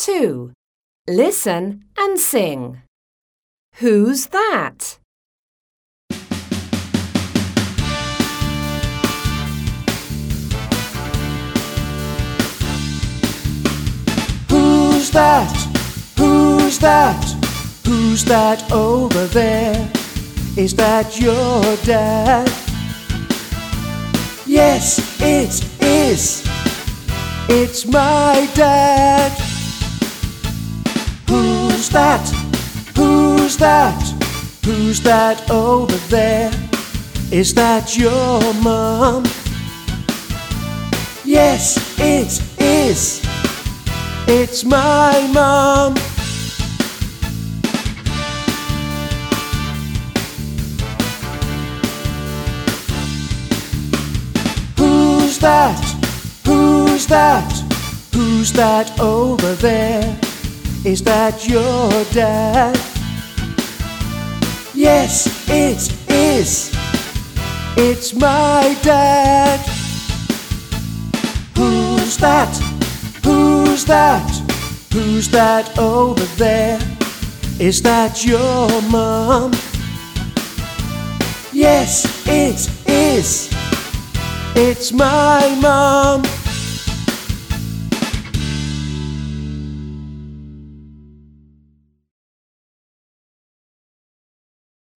2. Listen and sing. Who's that? Who's that? Who's that? Who's that over there? Is that your dad? Yes, it is. It's my dad. Who's that? Who's that? Who's that over there? Is that your mom? Yes, it is. It's my mom. Who's that? Who's that? Who's that over there? Is that your dad? Yes, it is. It's my dad. Who's that? Who's that? Who's that over there? Is that your mom? Yes, it is. It's my mom.